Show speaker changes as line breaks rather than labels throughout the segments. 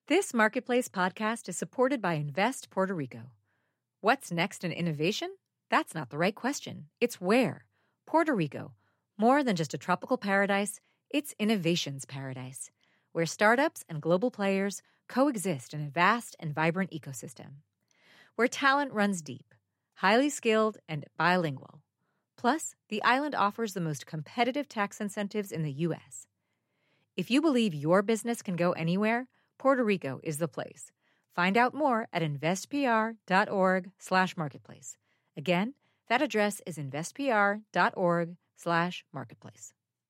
This Marketplace podcast is supported by Invest Puerto Rico. What's next in innovation? That's not the right question. It's where. Puerto Rico. More than just a tropical paradise, it's innovation's paradise, where startups and global players coexist in a vast and vibrant ecosystem. Where talent runs deep, highly skilled, and bilingual. Plus, the island offers the most competitive tax incentives in the U.S. If you believe your business can go anywhere, Puerto Rico is the place. Find out more at investpr.org/marketplace. Again, that address is investpr.org/marketplace.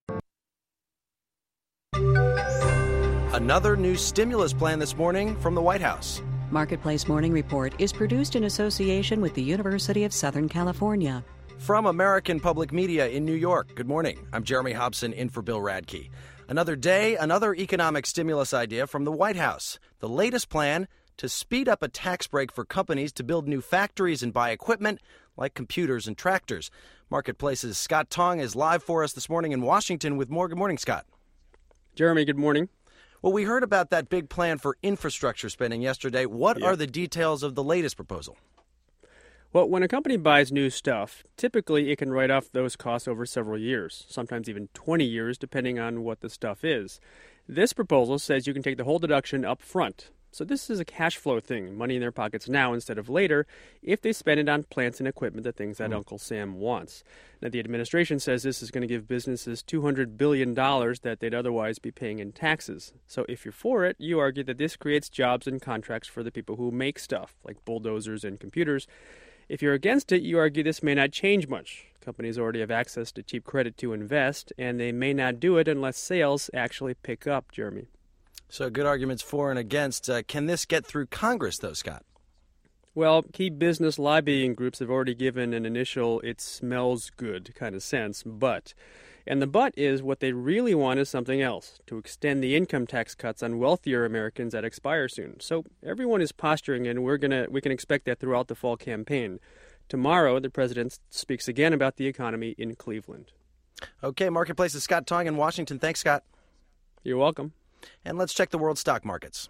Another new stimulus plan this morning from the White House.
Marketplace Morning Report is produced in association with the University of Southern California.
From American Public Media in New York, good morning. I'm Jeremy Hobson in for Bill Radke. Another day, another economic stimulus idea from the White House. The latest plan to speed up a tax break for companies to build new factories and buy equipment like computers and tractors. Marketplace's Scott Tong is live for us this morning in Washington with more. Good morning, Scott.
Jeremy, good morning.
Well, we heard about that big plan for infrastructure spending yesterday. What are the details of the latest proposal?
Well, when a company buys new stuff, typically it can write off those costs over several years, sometimes even 20 years, depending on what the stuff is. This proposal says you can take the whole deduction up front. So this is a cash flow thing, money in their pockets now instead of later, if they spend it on plants and equipment, the things that Uncle Sam wants. Now, the administration says this is going to give businesses $200 billion that they'd otherwise be paying in taxes. So if you're for it, you argue that this creates jobs and contracts for the people who make stuff, like bulldozers and computers. If you're against it, you argue this may not change much. Companies already have access to cheap credit to invest, and they may not do it unless sales actually pick up, Jeremy.
So good arguments for and against. Can this get through Congress, though, Scott?
Well, key business lobbying groups have already given an initial it smells good kind of sense, but. And the but is what they really want is something else, to extend the income tax cuts on wealthier Americans that expire soon. So everyone is posturing, and we can expect that throughout the fall campaign. Tomorrow, the president speaks again about the economy in Cleveland.
Okay, Marketplace's Scott Tong in Washington. Thanks, Scott.
You're welcome.
And let's check the world stock markets.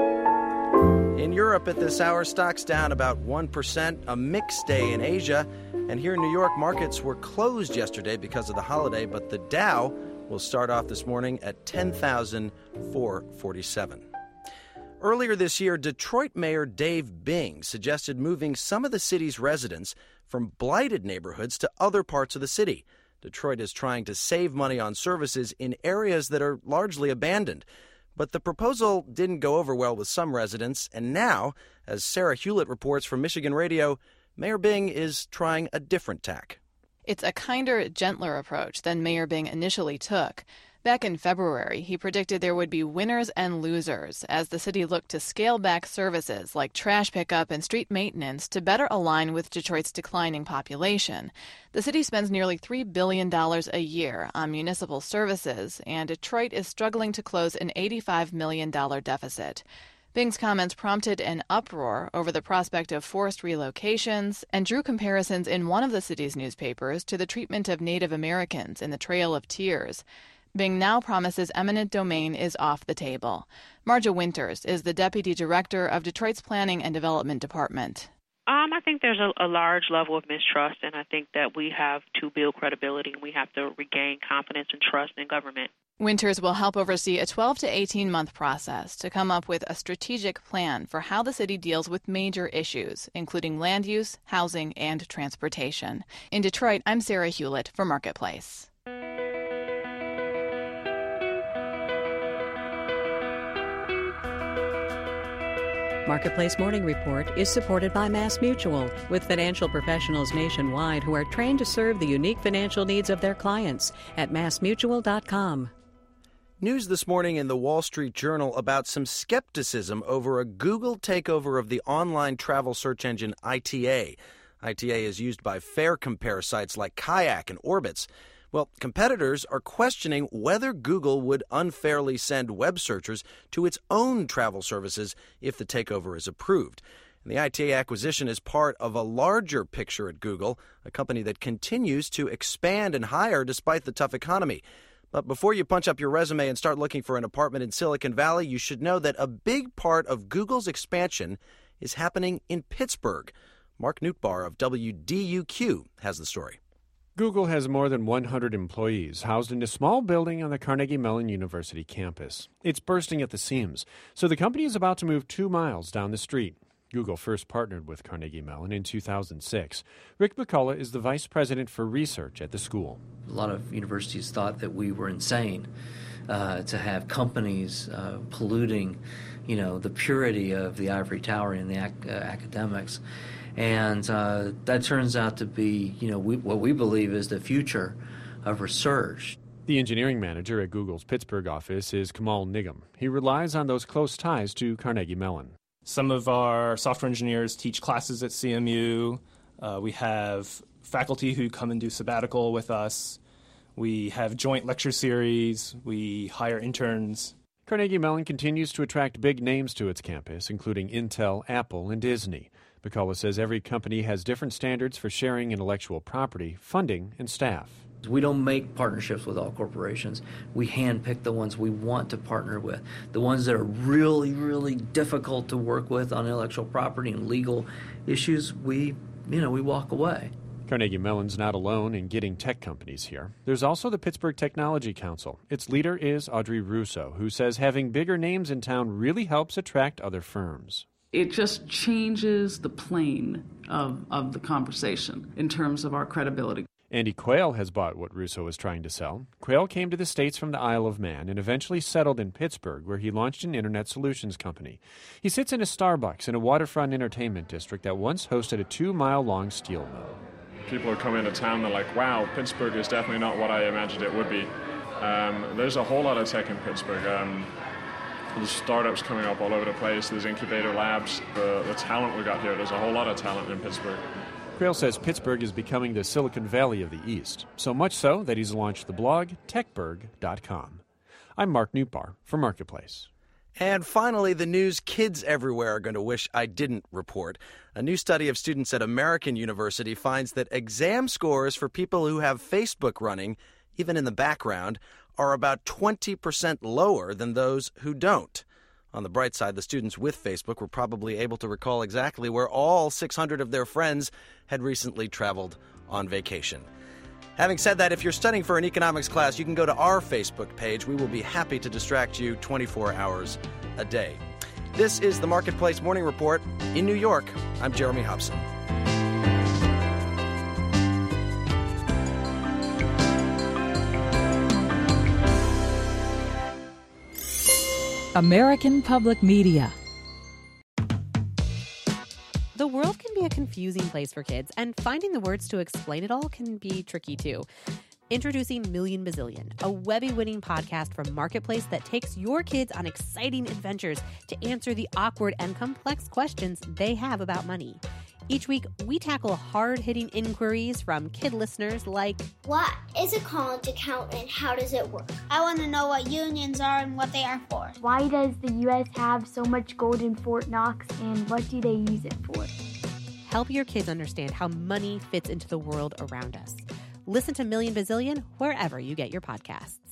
In Europe at this hour, stocks down about 1%, a mixed day in Asia. And here in New York, markets were closed yesterday because of the holiday, but the Dow will start off this morning at 10,447. Earlier this year, Detroit Mayor Dave Bing suggested moving some of the city's residents from blighted neighborhoods to other parts of the city. Detroit is trying to save money on services in areas that are largely abandoned. But the proposal didn't go over well with some residents, and now, as Sarah Hewlett reports from Michigan Radio, Mayor Bing is trying a different tack.
It's a kinder, gentler approach than Mayor Bing initially took. Back in February, he predicted there would be winners and losers as the city looked to scale back services like trash pickup and street maintenance to better align with Detroit's declining population. The city spends nearly $3 billion a year on municipal services, and Detroit is struggling to close an $85 million deficit. Bing's comments prompted an uproar over the prospect of forced relocations and drew comparisons in one of the city's newspapers to the treatment of Native Americans in the Trail of Tears. Bing now promises eminent domain is off the table. Marja Winters is the deputy director of Detroit's Planning and Development Department.
I think there's a large level of mistrust, and I think that we have to build credibility, and we have to regain confidence and trust in government.
Winters will help oversee a 12 to 18-month process to come up with a strategic plan for how the city deals with major issues, including land use, housing, and transportation. In Detroit, I'm Sarah Hewlett for Marketplace.
Marketplace Morning Report is supported by MassMutual, with financial professionals nationwide who are trained to serve the unique financial needs of their clients at massmutual.com.
News this morning in the Wall Street Journal about some skepticism over a Google takeover of the online travel search engine ITA. ITA is used by fare compare sites like Kayak and Orbitz. Well, competitors are questioning whether Google would unfairly send web searchers to its own travel services if the takeover is approved. And the ITA acquisition is part of a larger picture at Google, a company that continues to expand and hire despite the tough economy. But before you punch up your resume and start looking for an apartment in Silicon Valley, you should know that a big part of Google's expansion is happening in Pittsburgh. Mark Nootbaar of WDUQ has the story.
Google has more than 100 employees housed in a small building on the Carnegie Mellon University campus. It's bursting at the seams, so the company is about to move 2 miles down the street. Google first partnered with Carnegie Mellon in 2006. Rick McCullough is the vice president for research at the school.
A lot of universities thought that we were insane to have companies polluting, the purity of the ivory tower and the academics. And that turns out to be, what we believe is the future of research.
The engineering manager at Google's Pittsburgh office is Kamal Nigam. He relies on those close ties to Carnegie Mellon.
Some of our software engineers teach classes at CMU. We have faculty who come and do sabbatical with us. We have joint lecture series. We hire interns.
Carnegie Mellon continues to attract big names to its campus, including Intel, Apple, and Disney. McCullough says every company has different standards for sharing intellectual property, funding, and staff.
We don't make partnerships with all corporations. We handpick the ones we want to partner with. The ones that are really, really difficult to work with on intellectual property and legal issues, we walk away.
Carnegie Mellon's not alone in getting tech companies here. There's also the Pittsburgh Technology Council. Its leader is Audrey Russo, who says having bigger names in town really helps attract other firms.
It just changes the plane of the conversation in terms of our credibility.
Andy Quayle has bought what Russo is trying to sell. Quayle came to the States from the Isle of Man and eventually settled in Pittsburgh, where he launched an internet solutions company. He sits in a Starbucks in a waterfront entertainment district that once hosted a 2-mile-long steel mill.
People who come into town, they're like, wow, Pittsburgh is definitely not what I imagined it would be. There's a whole lot of tech in Pittsburgh. There's startups coming up all over the place. There's incubator labs. The talent we got here, there's a whole lot of talent in Pittsburgh.
Quayle says Pittsburgh is becoming the Silicon Valley of the East, so much so that he's launched the blog techburg.com. I'm Mark Nootbaar for Marketplace.
And finally, the news kids everywhere are going to wish I didn't report. A new study of students at American University finds that exam scores for people who have Facebook running, even in the background, are about 20% lower than those who don't. On the bright side, the students with Facebook were probably able to recall exactly where all 600 of their friends had recently traveled on vacation. Having said that, if you're studying for an economics class, you can go to our Facebook page. We will be happy to distract you 24 hours a day. This is the Marketplace Morning Report. In New York, I'm Jeremy Hobson.
American Public Media.
The world can be a confusing place for kids, and finding the words to explain it all can be tricky too. Introducing Million Bazillion, a Webby-winning podcast from Marketplace that takes your kids on exciting adventures to answer the awkward and complex questions they have about money. Each week, we tackle hard-hitting inquiries from kid listeners like,
what is a college account and how does it work? I want to know what unions are and what they are for.
Why does the U.S. have so much gold in Fort Knox and what do they use it for?
Help your kids understand how money fits into the world around us. Listen to Million Bazillion wherever you get your podcasts.